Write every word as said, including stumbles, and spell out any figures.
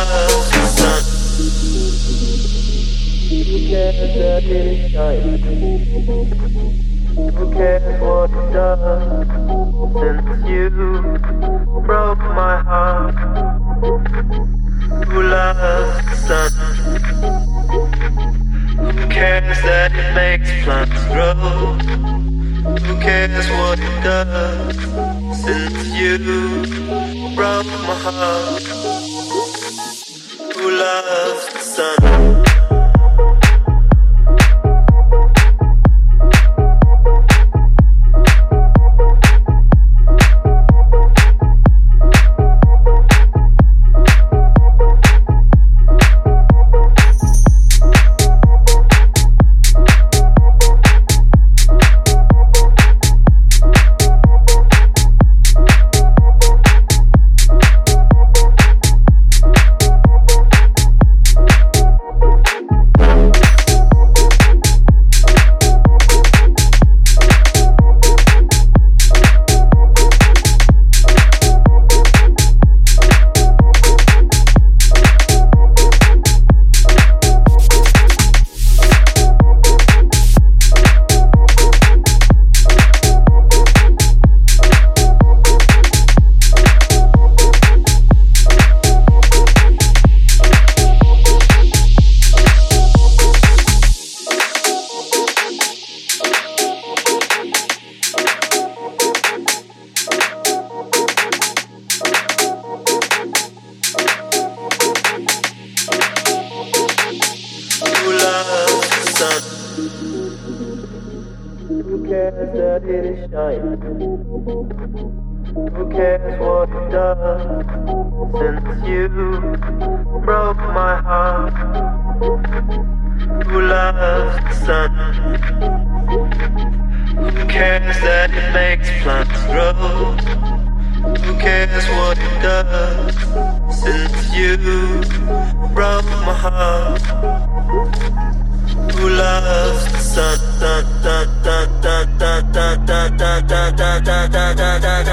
loves the sun? Who cares that it shines? Who cares what it does? Since you broke my heart. Who loves the sun? Who cares that it makes plants grow? Who cares what it does? Since you broke my heart. Who loves the sun? Who cares that it is shining? Who cares what it does? Since you broke my heart. Who loves the sun? Who cares that it makes plants grow? Who cares what it does? Since you broke my heart. Who loves the sun? Dun, dun, dun, dun, dun, dun, dun, dun, dun, dun, dun, dun, dun.